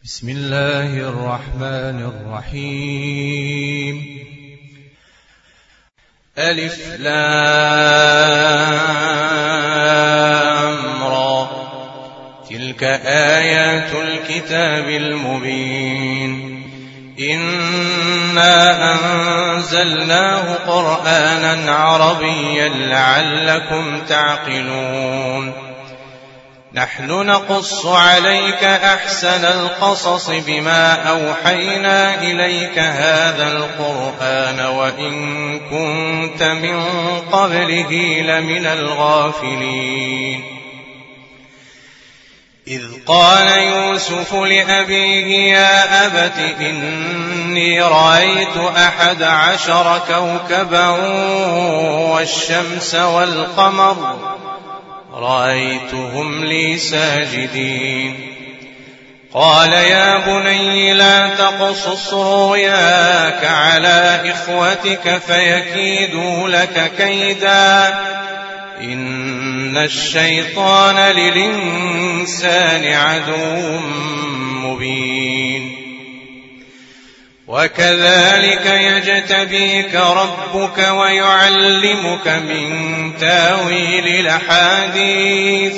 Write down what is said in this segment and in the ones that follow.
بسم الله الرحمن الرحيم. ألف لام را، تلك آيات الكتاب المبين. إنا أنزلناه قرآنا عربيا لعلكم تعقلون. نحن نقص عليك أحسن القصص بما أوحينا إليك هذا القرآن وإن كنت من قبله لمن الغافلين. إذ قال يوسف لأبيه يا أبت إني رأيت 11 كوكبا والشمس والقمر رأيتهم لي ساجدين. قال يا بني لا تقصص رؤياك على إخوتك فيكيدوا لك كيدا إن الشيطان للإنسان عدو مبين. وكذلك يجتبيك ربك ويعلمك من تاويل الأحاديث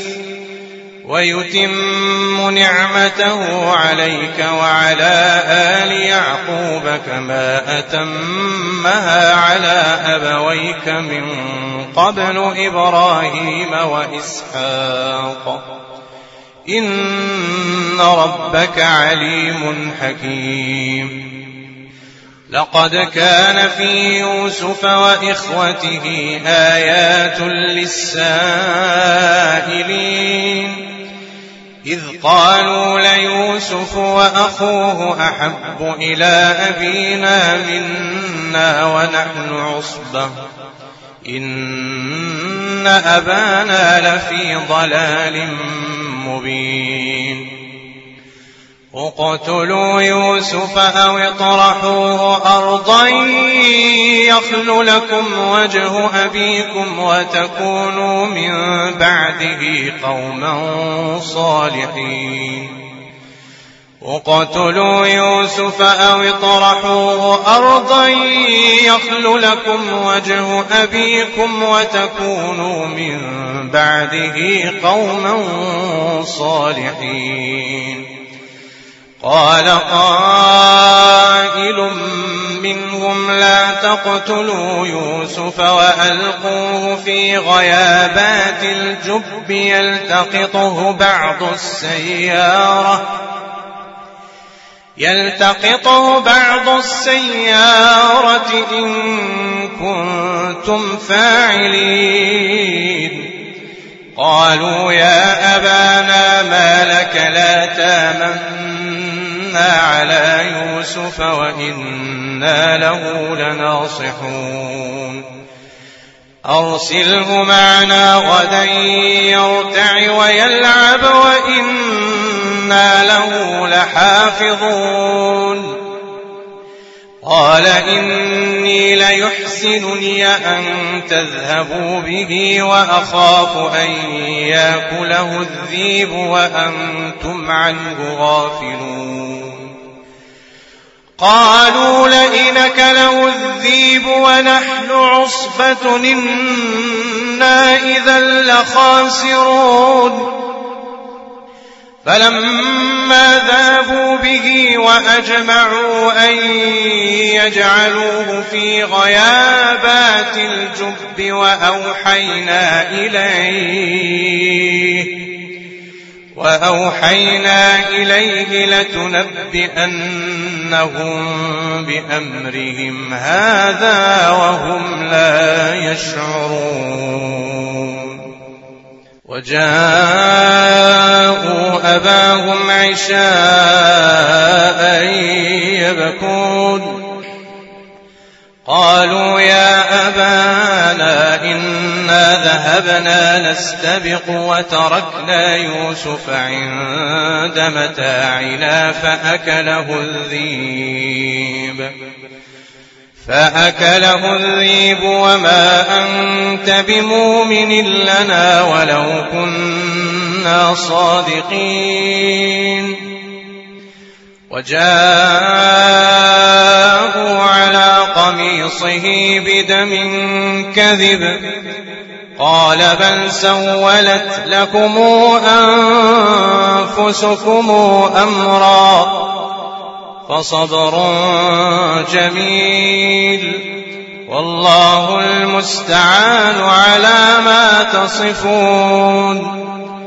ويتم نعمته عليك وعلى آل يعقوب كما أتمها على أبويك من قبل إبراهيم وإسحاق إن ربك عليم حكيم. لقد كان في يوسف وإخوته آيات للسائلين إذ قالوا ليوسف وأخوه أحب إلى أبينا منا ونحن عصبة إن أبانا لفي ضلال مبين. اقتلوا يوسف أو اطرحوه أرضا يخل لكم وجه أبيكم وتكونوا من بعده قوما صالحين. اقتلوا يوسف أو اطرحوه أرضا يخل لكم وجه أبيكم وتكونوا من بعده قوما صالحين. قال قائل منهم لا تقتلوا يوسف وألقوه في غيابات الجب يلتقطه بعض السيارة إن كنتم فاعلين. قالوا يا أبانا ما لك لا تامنا على يوسف وإنا له لناصحون. أرسله معنا غدا يرتع ويلعب وإنا له لحافظون. قال إني ليحزنني أن تذهبوا به وأخاف أن يأكله الذئب وأنتم عنه غافلون. قالوا لئن أكله الذئب ونحن عصبة إنا إذا لخاسرون. فلما ذهبوا به وأجمعوا أن يجعلوه في غيابات الجب وأوحينا إليه لتنبئنهم بأمرهم هذا وهم لا يشعرون. وجاءوا أباهم عشاء يبكون. قالوا يا أبانا إنا ذهبنا نستبق وتركنا يوسف عند متاعنا فأكله الذئب وما أنت بمؤمن لنا ولو كنا صادقين. وجاءوا على قميصه بدم كذب قال بل سولت لكم أنفسكم أمرا فصبر جميل والله المستعان على ما تصفون.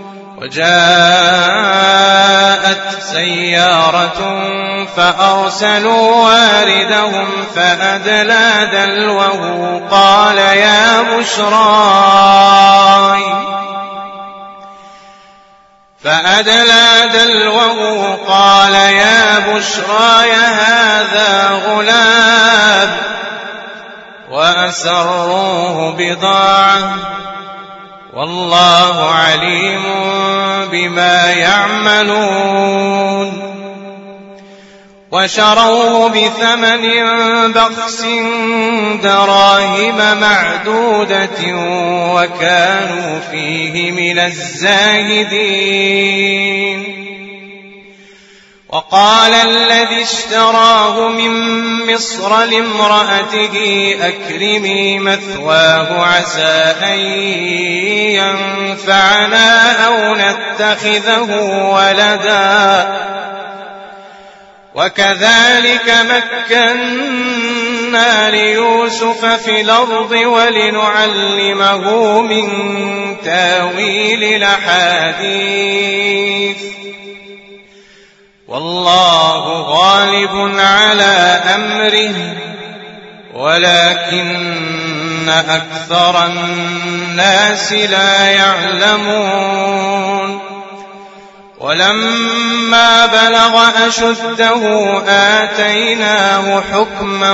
وجاءت سيارة فأرسلوا واردهم فأدلى دلوه قال يا بشراي هذا غلام وأسروه بضاعة والله عليم بما يعملون. وشروه بثمن بخس دراهم معدودة وكانوا فيه من الزاهدين. وقال الذي اشتراه من مصر لامرأته أكرمي مثواه عسى أن ينفعنا أو نتخذه ولدا وكذلك مكنا ليوسف في الأرض ولنعلمه من تاويل الأحاديث والله غالب على أمره ولكن أكثر الناس لا يعلمون. ولما بلغ أشده آتيناه حكما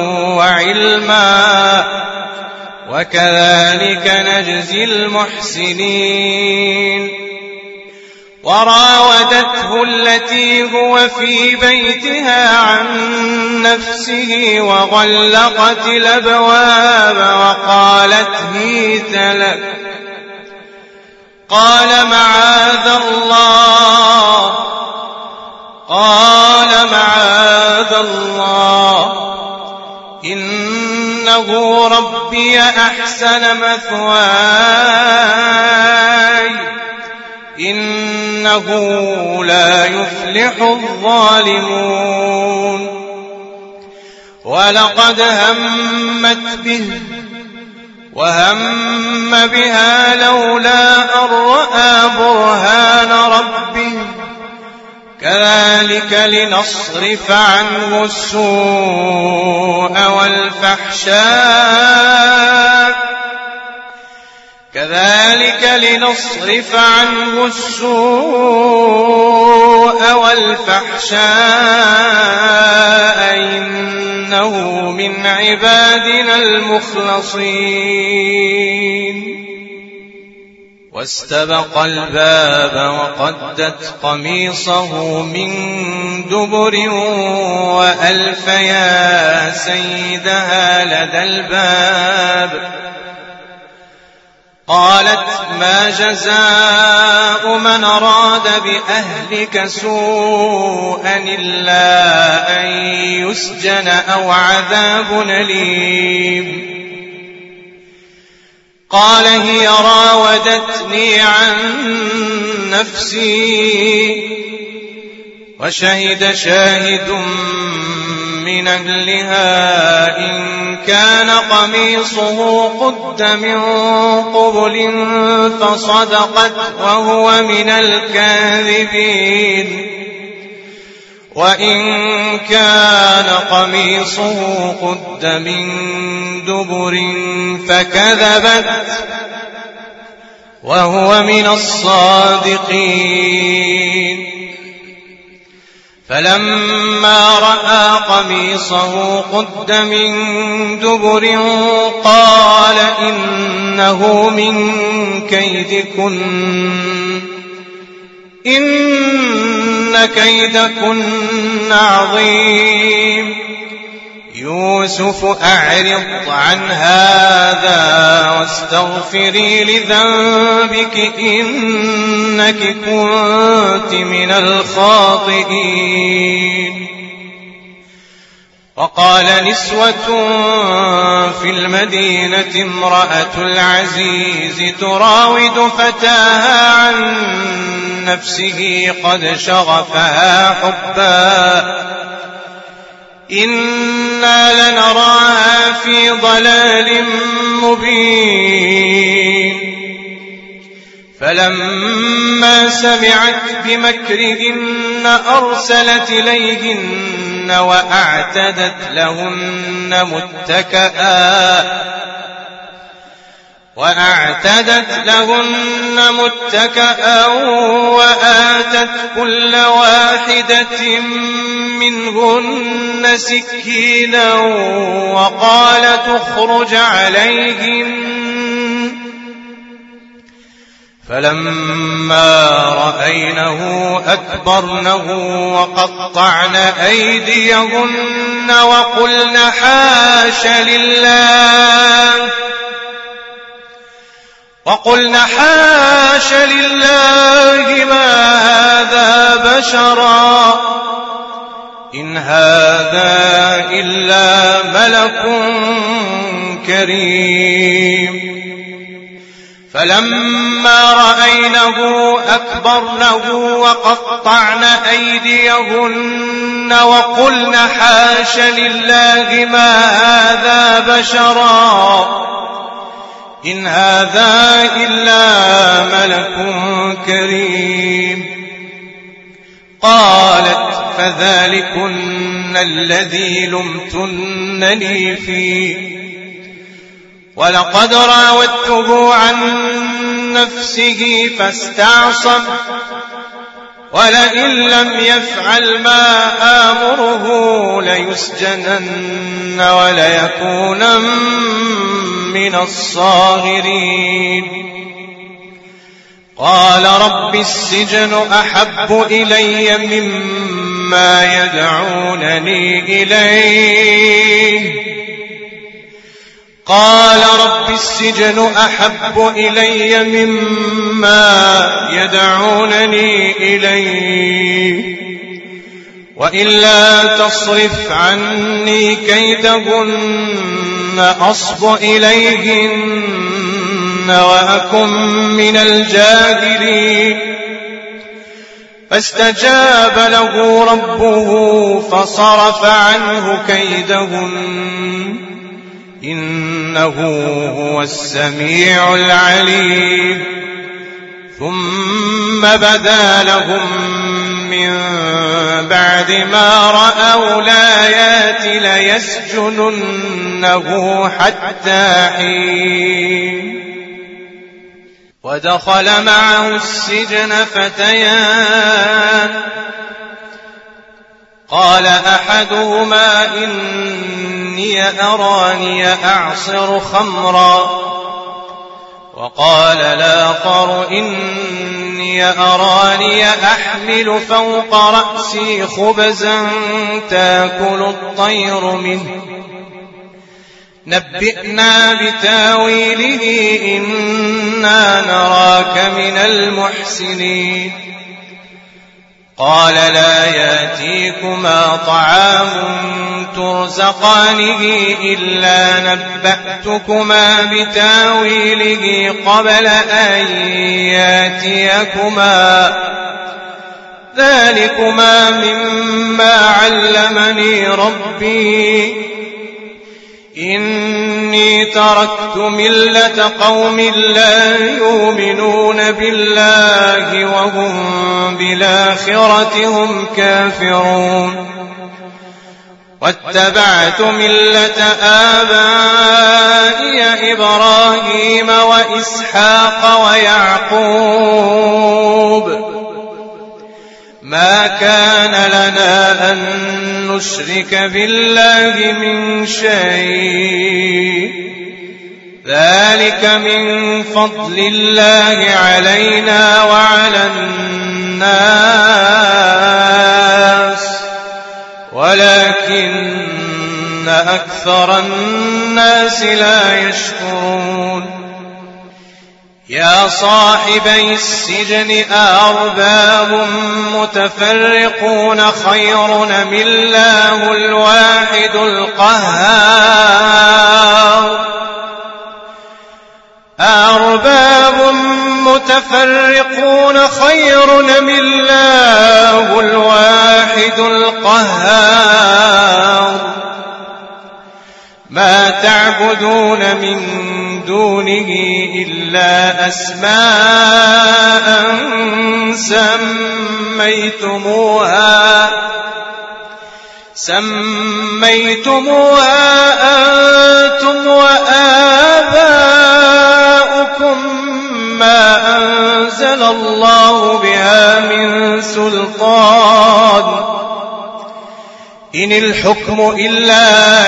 وعلما وكذلك نجزي المحسنين. وراودته التي هو في بيتها عن نفسه وغلقت الأبواب وقالت هيت لك قال معاذ الله إنه ربي أحسن مثواي إنه لا يفلح الظالمون. ولقد همت به وهم بها لولا أن رأى برهان ربه كذلك لنصرف عنه السوء والفحشاء إنه من عبادنا المخلصين. واستبق الباب وقدت قميصه من دبر وألف يا سيدها لدى الباب قالت ما جزاء من أراد بأهلك سوءا إلا أن يسجن أو عذاب أليم. قال هي راودتني عن نفسي وشهد شاهد من أهلها إن كان قميصه قد من قبل فصدقت وهو من الكاذبين وإن كان قميصه قد من دبر فكذبت وهو من الصادقين. فلما رأى قميصه قد من دبر قال إنه من كيدكن إن كيدكن عظيم يوسف أعرض عن هذا واستغفري لذنبك إنك كنت من الخاطئين. وقال نسوة في المدينة امرأة العزيز تراود فتاها عن نفسه قد شغفها حبا إنا لنراها في ضلال مبين. فلما سمعت بمكرهن أرسلت إليهن وأعتدت لهن متكأ وآتت كل واحدة منهن سكينا وقالت اخرج عليهن. فلما رأينه أكبرنه وقطعن أيديهن وقلن حاش لله ما هذا بشرا إن هذا إلا ملك كريم. فلما رأينه أكبرنه وقطعن أيديهن وقلن حاش لله ما هذا بشرا إن هذا إلا ملك كريم. قالت فذلكن الذي لمتنني فيه ولقد راودته عن نفسه فاستعصم ولئن لم يفعل ما آمره ليسجنن وليكونن من الصاغرين. قال رب السجن أحب إلي مما يدعونني إليه وإلا تصرف عني كيدهن أصب إليهن وأكن من الجاهلين. فاستجاب له ربه فصرف عنه كيدهن إنه هو السميع العليم. ثم بدا لهم من بعد ما رأوا الآيات ليسجننه حتى حين. ودخل معه السجن فتيان قال أحدهما إني أراني أعصر خمرا وقال الآخر إني أراني أحمل فوق رأسي خبزا تأكل الطير منه نبئنا بتاويله إنا نراك من المحسنين. قال لا يأتيكما طعام ترزقانه إلا نبأتكما بتاويله قبل أن يأتيكما ذلكما مما علمني ربي إني تركت ملة قوم لا يؤمنون بالله وهم بالآخرة هم كافرون واتبعت ملة آبائي إبراهيم وإسحاق ويعقوب ما كان لنا أن نشرك بالله من شيء ذلك من فضل الله علينا وعلى الناس ولكن أكثر الناس لا يشكرون يا صاحبي السجن أأرباب متفرقون خير أم الله الواحد القهار أأرباب متفرقون خير أم الله الواحد القهار ما تعبدون من دونه إلا أسماء سميتموها أنتم وآباؤكم ما أنزل الله بها من سلطان إن الحكم إلا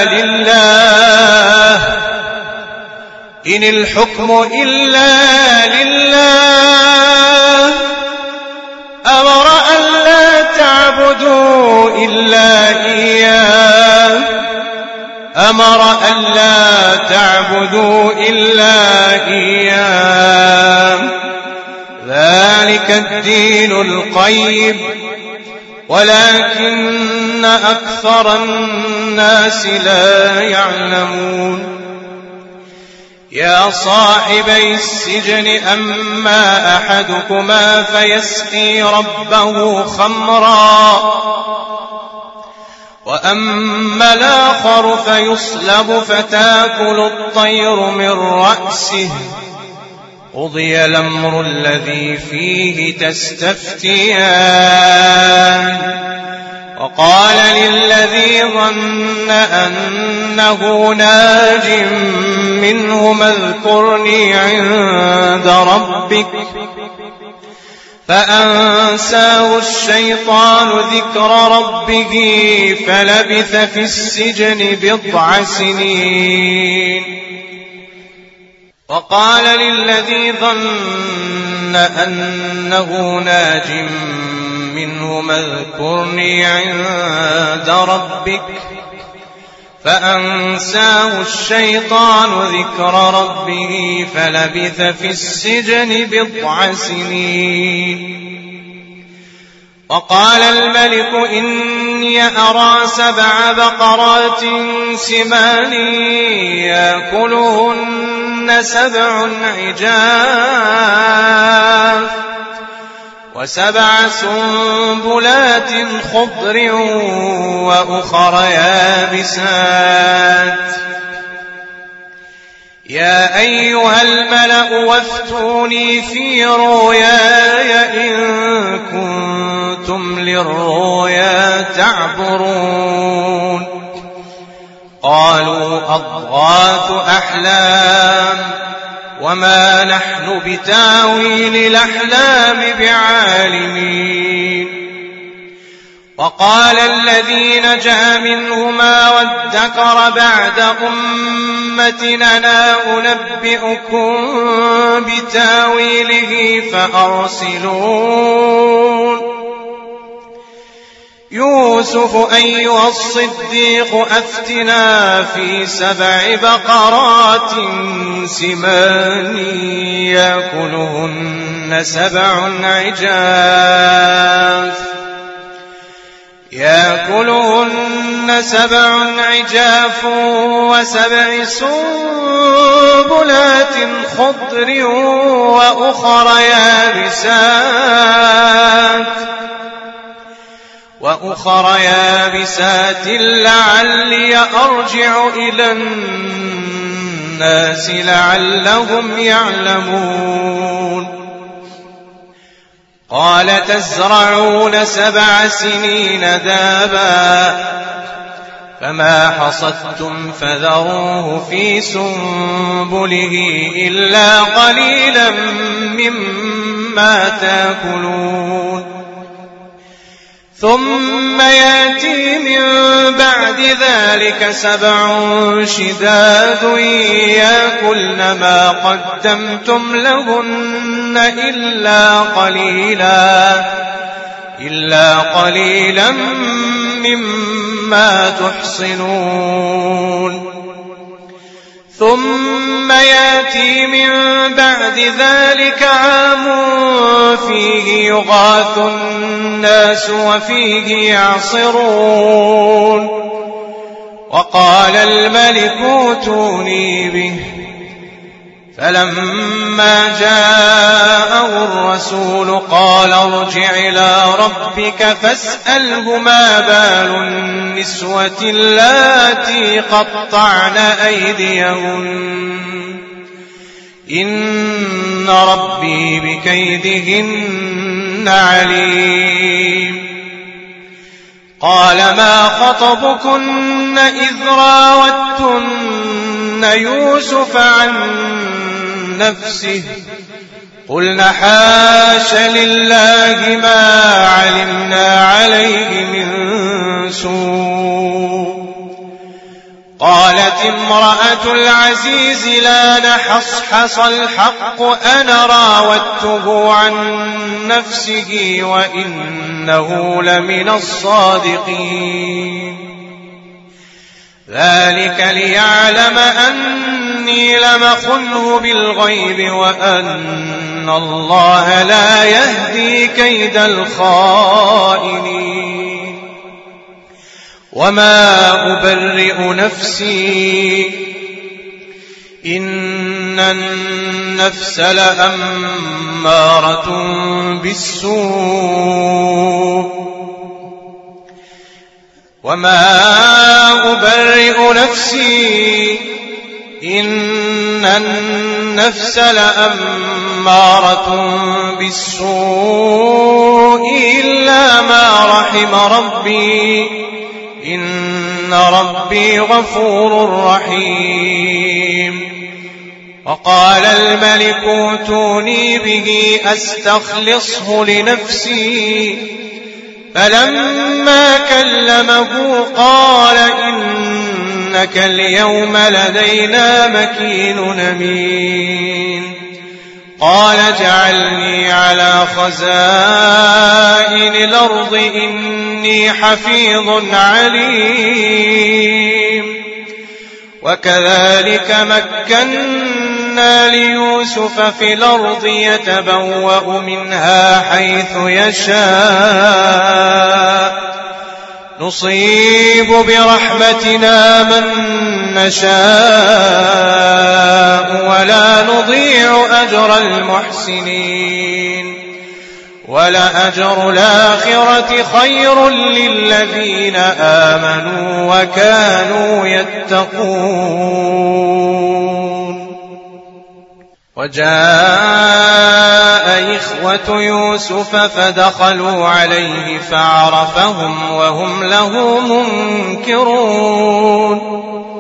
لله أمر أن لا تعبدوا إلا إياه ذلك الدين القيم ولكن أكثر الناس لا يعلمون يا صاحبي السجن أما أحدكما فيسقي ربه خمرا وأما الآخر فيصلب فتاكل الطير من رأسه قضي الأمر الذي فيه تستفتيان وقال للذي ظن أنه ناج منهما اذكرني عند ربك فأنساه الشيطان ذكر ربه فلبث في السجن 9 سنين وقال للذي ظن أنه ناج منهما اذكرني عند ربك فأنساه الشيطان ذكر ربه فلبث في السجن 9 سنين وقال الملك إني أرى 7 بقرات سمان يأكلهن 7 عجاف و7 سنبلات خضر وأخر يابسات يا أيها الملأ وافتوني في رؤياي إن كنتم للرؤيا تعبرون قالوا أضغاث أحلام وما نحن بتاويل الأحلام بعالمين وقال الذي نجا منهما وادكر بعد أمتنا أنبئكم بتاويله فأرسلون يوسف أيها الصديق أفتنا في 7 بقرات سمان يأكلهن 7 عجاف و7 سنبلات خضر وأخر يابسات لعلي أرجع إلى الناس لعلهم يعلمون قال تزرعون 7 سنين دابا فما حصدتم فذروه في سنبله إلا قليلا مما تأكلون ثم يأتي من بعد ذلك 7 شداد يأكلن ما قدمتم لهن إلا قليلا مما تحصنون ثم يأتي من بعد ذلك عام فيه يغاث الناس وفيه يعصرون وقال الملك ائتوني به فلما جاءه الرسول قال ارجع إلى ربك فاسأله ما بال النسوة اللاتي قطعن أيديهن إن ربي بكيدهن عليم قال ما خطبكن إذ راوتن يوسف عن نفسه قلن حاش لله ما علمنا عليه من سوء قالت امرأة العزيز لا نحصحص الحق أنا راودته عن نفسه وإنه لمن الصادقين ذلك ليعلم أني لم أخنه بالغيب وأن الله لا يهدي كيد الخائنين وما أبرئ نفسي إن النفس لأمارة بالسوء وما أبرئ نفسي إن النفس لأمارة بالسوء إلا ما رحم ربي إن ربي غفور رحيم وقال الملك ائتوني به أستخلصه لنفسي فلما كلمه قال إنك اليوم لدينا مكين أمين قال اجعلني على خزائن الأرض إني حفيظ عليم وكذلك مكنا ليوسف في الأرض يتبوأ منها حيث يشاء نصيب برحمتنا من نشاء ولا نضيع أجر المحسنين ولأجر الآخرة خير للذين آمنوا وكانوا يتقون وجاء إخوة يوسف فدخلوا عليه فعرفهم وهم له منكرون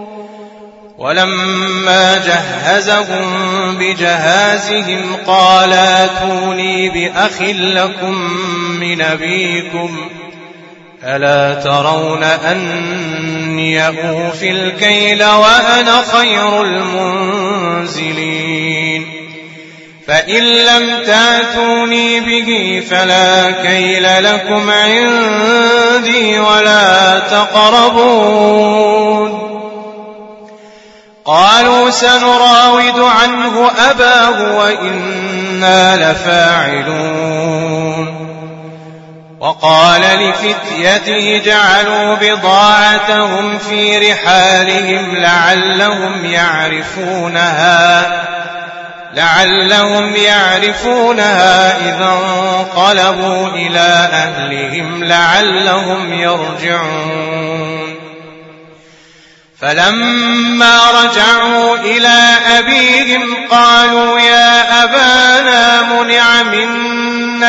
ولما جهزهم بجهازهم قال ائتوني بأخ لكم من أبيكم ألا ترون أني أوفي الكيل وأنا خير المنزلين فإن لم تأتوني به فلا كيل لكم عندي ولا تقربون قالوا سنراود عنه أباه وإنا لفاعلون وقال لفتيته جعلوا بضاعتهم في رحالهم لعلهم يعرفونها إذا انقلبوا إلى أهلهم لعلهم يرجعون فلما رجعوا إلى أبيهم قالوا يا أبانا منع منا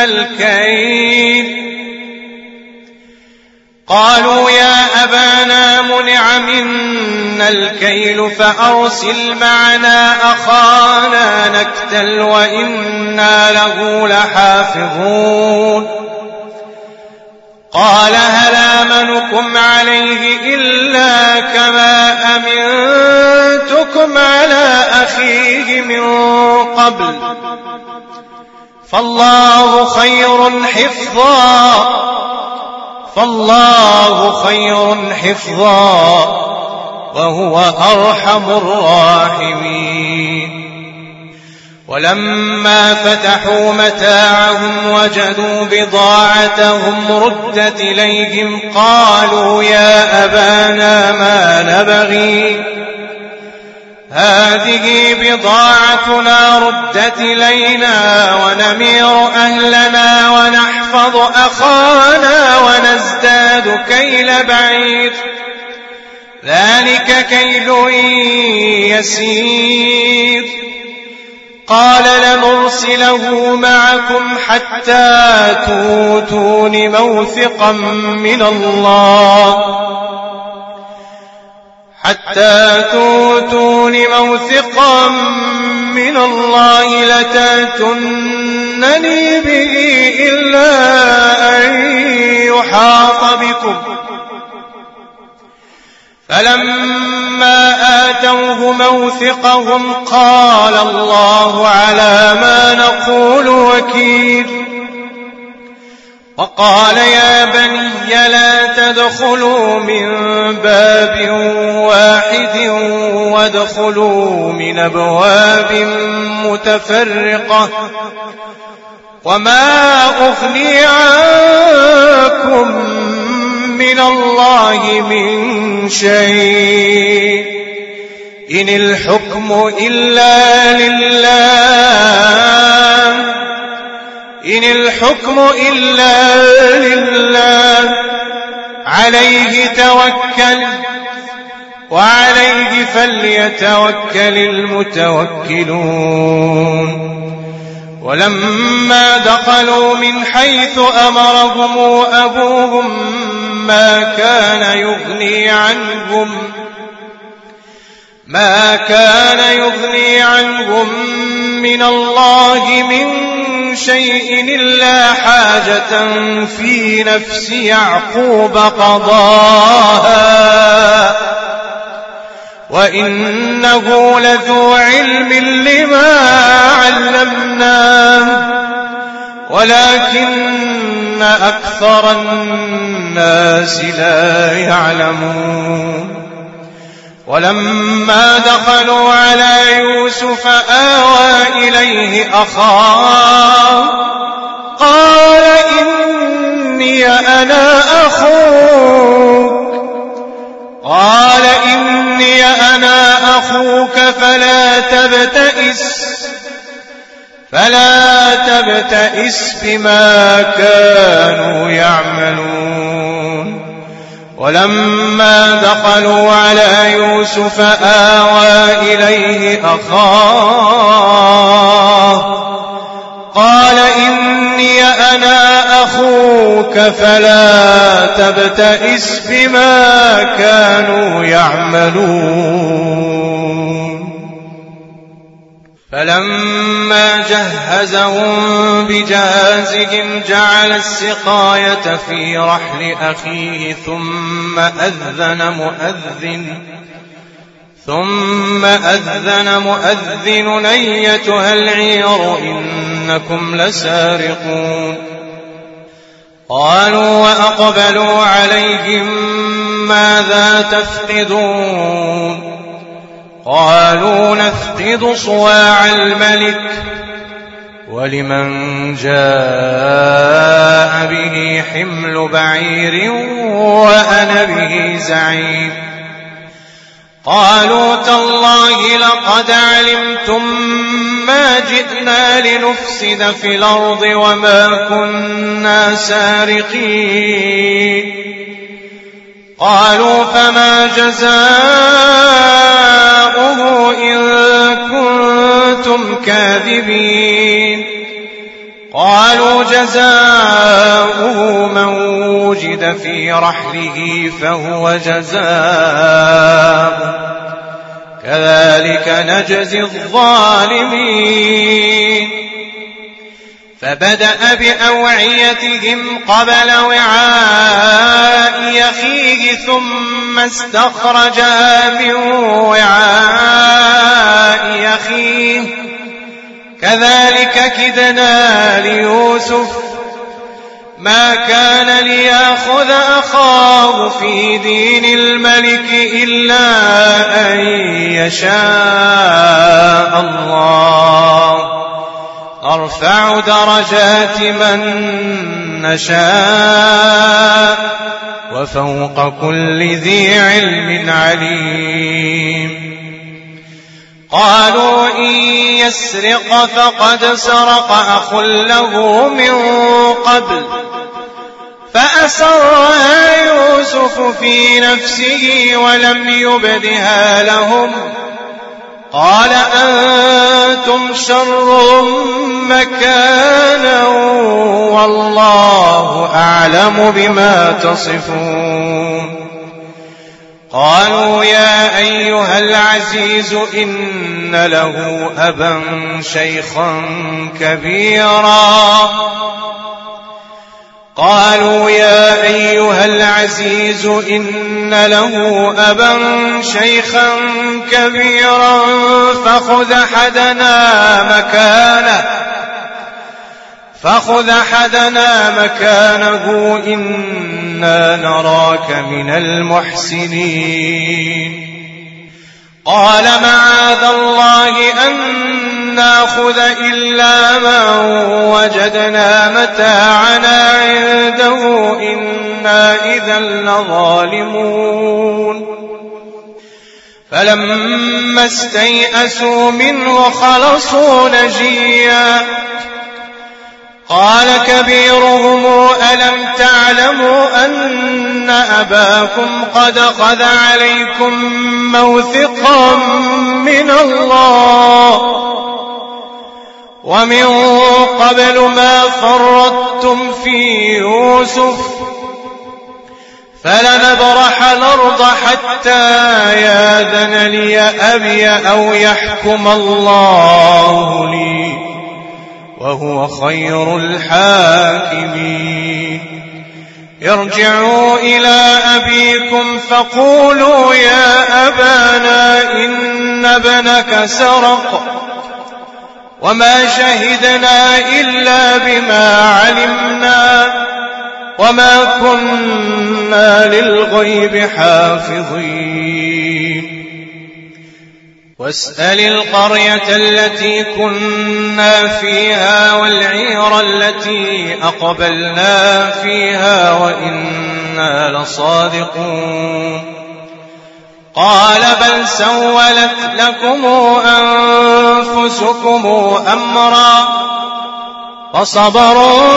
الكيل فأرسل معنا أخانا نكتل وإنا له لحافظون قال هل آمنكم عليه إلا كما أمنتكم على أخيه من قبل فالله خير حفظا فالله خير حفظا وهو أرحم الراحمين. ولما فتحوا متاعهم وجدوا بضاعتهم ردت إليهم قالوا يا أبانا ما نبغي هذه بضاعتنا ردت إلينا ونمير أهلنا ونحفظ أخانا ونزداد كيل بعير ذلك كيل يسير. قال لنرسله معكم حتى توتون موثقا من الله لتاتونني به إلا أن يحاط بكم. فلما آتوه موثقهم قال الله على ما نقول وكيل. وقال يا بني لا تدخلوا من باب واحد وادخلوا من أبواب متفرقة وما أغني عنكم من الله من شيء إن الحكم إلا لله عليه توكل وعليه فليتوكل المتوكلون. ولما دخلوا من حيث أمرهم أبوهم ما كان يغني عنهم من الله من شيء إلا حاجة في نفس يعقوب قضاها وإنه لذو علم لما علمناه ولكن أكثر الناس لا يعلمون. ولما دخلوا على يوسف آوى إليه أخاه قال إني أنا أخوك فلا تبتئس بما كانوا يعملون. ولما دخلوا على يوسف آوى إليه أخاه قال إني أنا أخوك فلا تبتئس بما كانوا يعملون. فلما جهزهم بجهازهم جعل السقاية في رحل أخيه ثم أذن مؤذن أيتها العير إنكم لسارقون. قالوا وأقبلوا عليهم ماذا تفقدون قالوا نفقد صواع الملك ولمن جاء به حمل بعير وأنا به زعيم. قالوا تالله لقد علمتم ما جئنا لنفسد في الأرض وما كنا سارقين. قالوا فما جزاؤه إن كنتم كاذبين. قالوا جزاؤه من وجد في رحله فهو جزاؤه كذلك نجزي الظالمين. فبدأ بأوعيتهم قبل وعاء أخيه ثم استخرجها من وعاء أخيه كذلك كدنا ليوسف ما كان ليأخذ أخاه في دين الملك إلا أن يشاء الله نرفع درجات من نشاء وفوق كل ذي علم عليم. قالوا إن يسرق فقد سرق أخ له من قبل فأسرها يوسف في نفسه ولم يبدها لهم قال أنتم شر مكانا والله أعلم بما تصفون. قالوا يا أيها العزيز إن له أبا شيخا كبيرا فخذ أحدنا مكانه إنا نراك من المحسنين. قال معاذ الله أن ناخذ إلا من وجدنا متاعنا عنده إنا إذا لظالمون. فلما استيئسوا منه خلصوا نجيا قال كبيرهم ألم تعلموا أن أباكم قد أخذ عليكم موثقا من الله ومن قبل ما فرطتم في يوسف فلنبرح الأرض حتى يأذن لي أبي أو يحكم الله لي وهو خير الحاكمين. ارجعوا إلى أبيكم فقولوا يا أبانا إن ابنك سرق وما شهدنا إلا بما علمنا وما كنا للغيب حافظين. واسأل القرية التي كنا فيها والعير التي أقبلنا فيها وإنا لصادقون. قال بل سولت لكم أنفسكم أمرا فصبر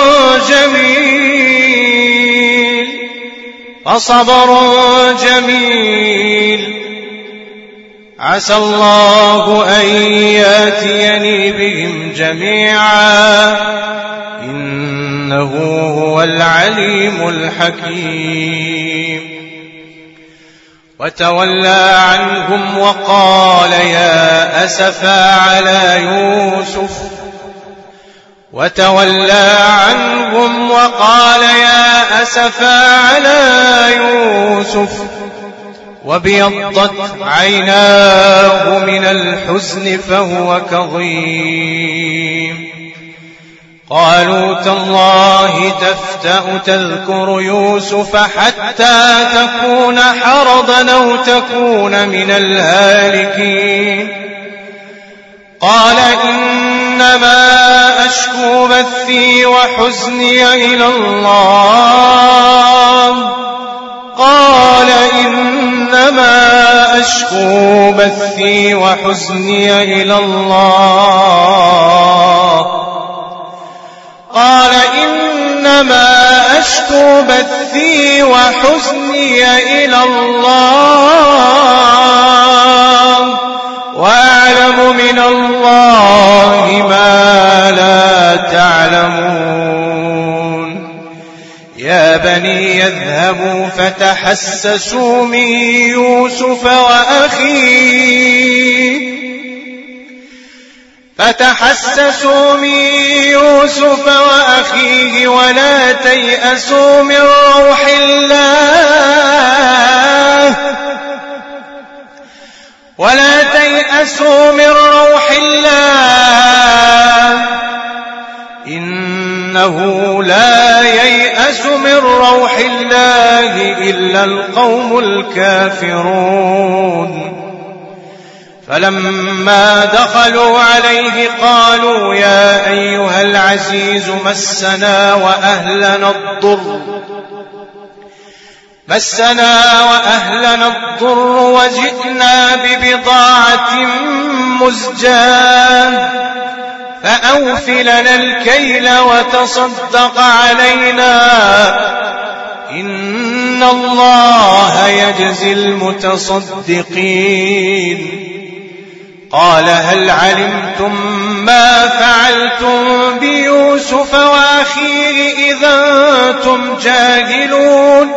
جميل عسى الله أن يأتيني بهم جميعا إنه هو العليم الحكيم. وتولى عنهم وقال يا أسفا على يوسف وابيضت عيناه من الحزن فهو كظيم. قالوا تالله تفتأ تذكر يوسف حتى تكون حرضا أو تكون من الهالكين. قال إنما أشكو بثي وحزني إلى الله قال إنما أشكو بثي وحزني إلى الله وأعلم من الله ما لا تعلمون. يا بني يذهبوا فتحسسوا من يوسف وأخيه ولا تيأسوا من روح الله إنه لا ييأس من روح الله إلا القوم الكافرون. فلما دخلوا عليه قالوا يا أيها العزيز مسنا وأهلنا الضر وجئنا ببضاعة مزجاة فأوف لنا الكيل وتصدق علينا إن الله يجزي المتصدقين. قال هل علمتم ما فعلتم بيوسف وأخيه إذا أنتم جاهلون؟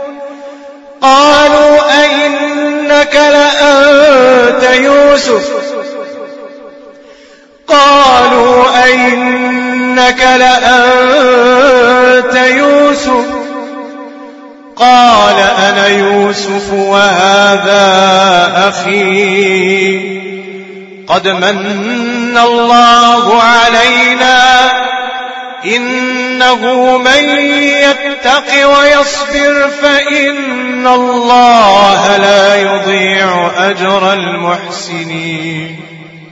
قالوا أئنك لأنت يوسف قال أنا يوسف وهذا أخي قد من الله علينا إنه من يتق ويصبر فإن الله لا يضيع أجر المحسنين.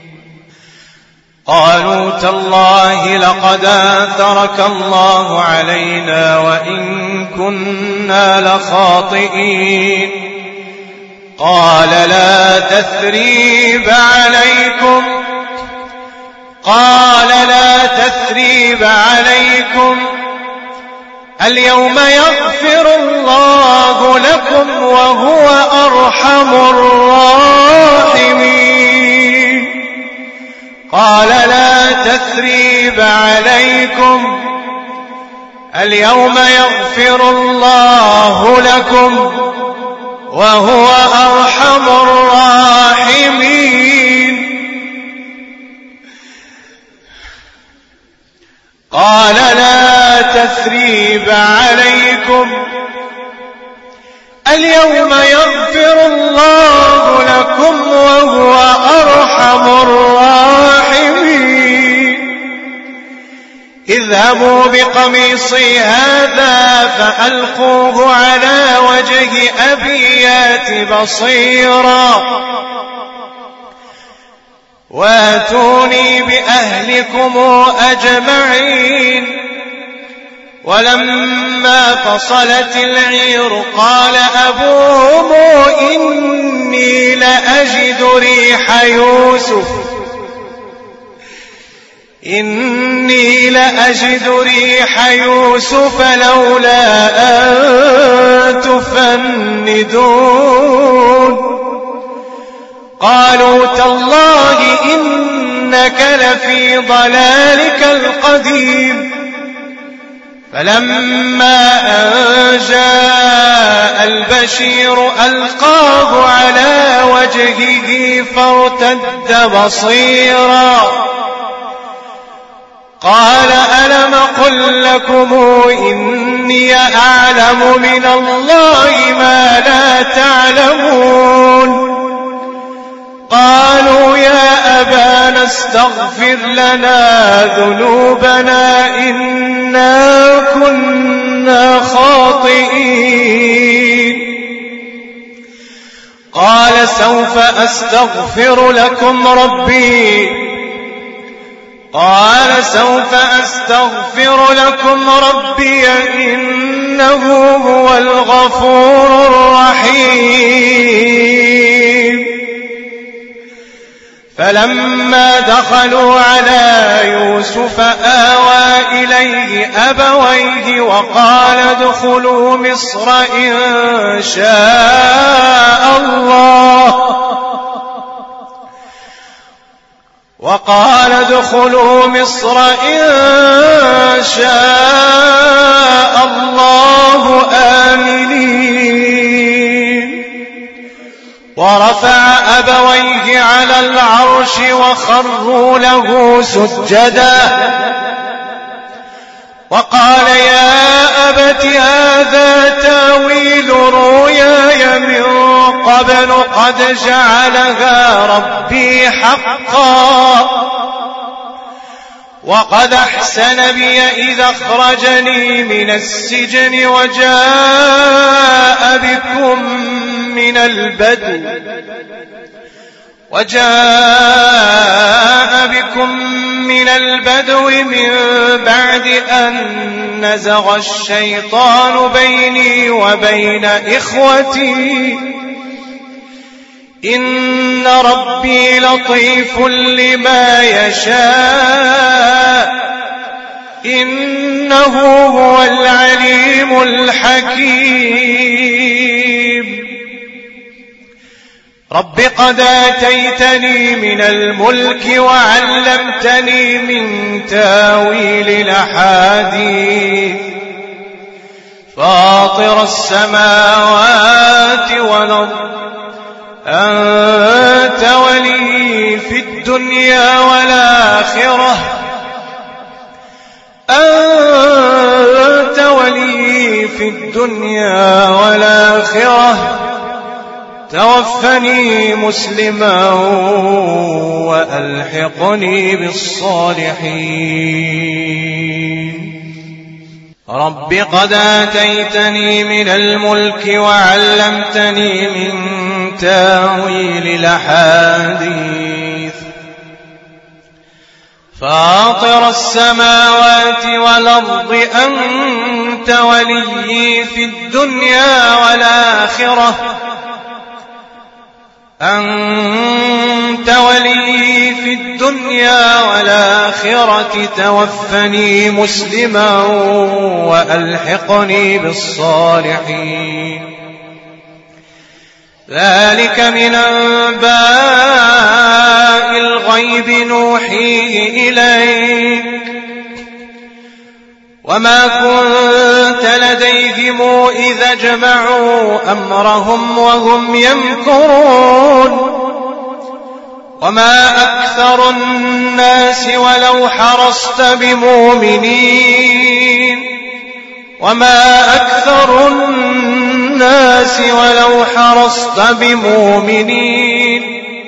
قالوا تالله لقد آثرك الله علينا وإن كنا لخاطئين. قال لا تثريب عليكم اليوم يغفر الله لكم وهو أرحم الراحمين. قال لا تثريب عليكم اليوم يغفر الله لكم وهو أرحم الراحمين. قال لا تثريب عليكم اليوم يغفر الله لكم وهو أرحم الراحمين. اذهبوا بقميصي هذا فألقوه على وجه أبي يأت بصيرا واتوني بأهلكم أجمعين. ولما فصلت العير قال أبوهم إني لأجد ريح يوسف لولا أن تفندون. قالوا تالله إنك لفي ضلالك القديم. فلما أن جاء البشير ألقاه على وجهه فارتد بصيرا قال ألم قل لكم إني أعلم من الله ما لا تعلمون. قالوا يا أبانا استغفر لنا ذنوبنا إنا كنا خاطئين. قال سوف أستغفر لكم ربي إنه هو الغفور الرحيم. فلما دخلوا على يوسف آوى إليه أبويه وقال ادخلوا مصر إن شاء الله آمنين. ورفع أبويه على العرش وخروا له سجدا وقال يا أبت هذا تاويل رؤياي من قبل قد جعلها ربي حقا وقد أحسن بي إذ أخرجني من السجن وجاء بكم من البدو من بعد أن نزغ الشيطان بيني وبين إخوتي إن ربي لطيف لما يشاء إنه هو العليم الحكيم رب قد آتيتني من الملك وعلمتني من تاويل الأحاديث فاطر السماوات والأرض أنت ولي في الدنيا والآخرة توفني مسلما وألحقني بالصالحين رب قد آتيتني من الملك وعلمتني من تاويل الأحاديث فاطر السماوات والأرض أنت ولي في الدنيا والآخرة توفني مسلما وألحقني بالصالحين ذلك من أنباء الغيب نوحيه إليك وما كنت لديهم إذا جمعوا أمرهم وهم يمكرون وما أكثر الناس ولو حرصت بمؤمنين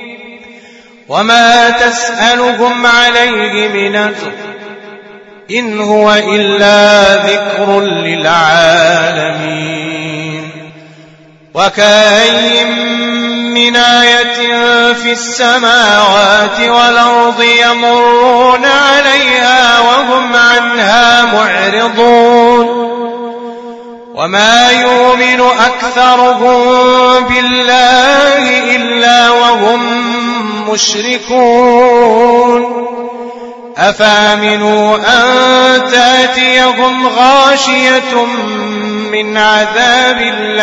وما تسألهم عليه من أجر إن هو إلا ذكر للعالمين وكأين من آية في السماوات والأرض يمرون عليها وهم عنها معرضون وما يؤمن أكثرهم بالله إلا وهم مشركون أفأمنوا أن تأتيهم غاشية من عذاب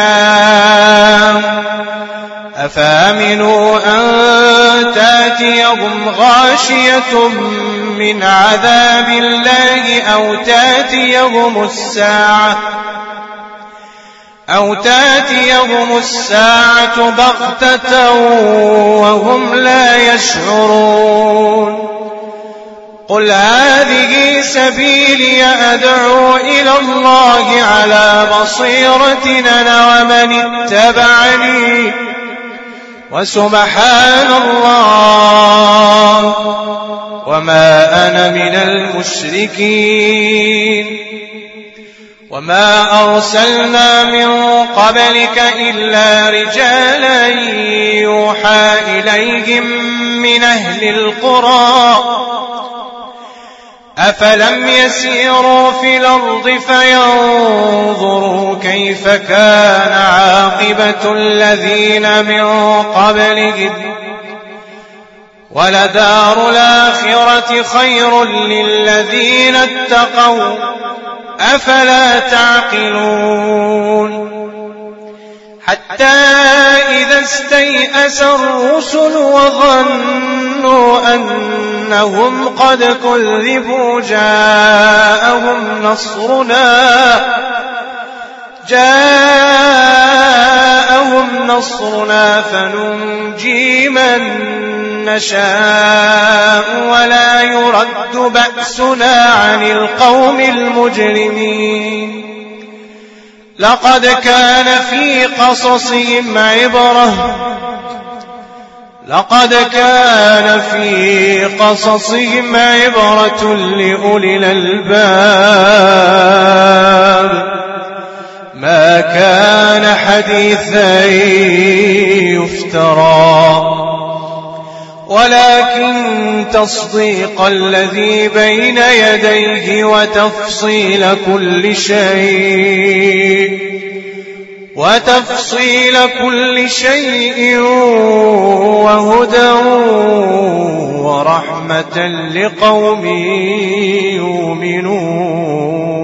الله أو تأتيهم الساعة بغتة وهم لا يشعرون قل هذه سبيلي أدعو إلى الله على بصيرة أنا ومن اتبعني وسبحان الله وما أنا من المشركين وما أرسلنا من قبلك إلا رجالا يوحى إليهم من أهل القرى أفلم يسيروا في الأرض فينظروا كيف كان عاقبة الذين من قبلهم ولدار الآخرة خير للذين اتقوا أفلا تعقلون حتى إذا استيأس الرسل وظنوا أنهم قد كذبوا جاءهم نصرنا فننجي من نشاء ولا يرد بأسنا عن القوم المجرمين لقد كان في قصصهم عبرة لقد كان في قصصهم عبرة لأولي الألباب ما كان حديثا يفترى ولكن تصديق الذي بين يديه وتفصيل كل شيء وهدى ورحمة لقوم يؤمنون.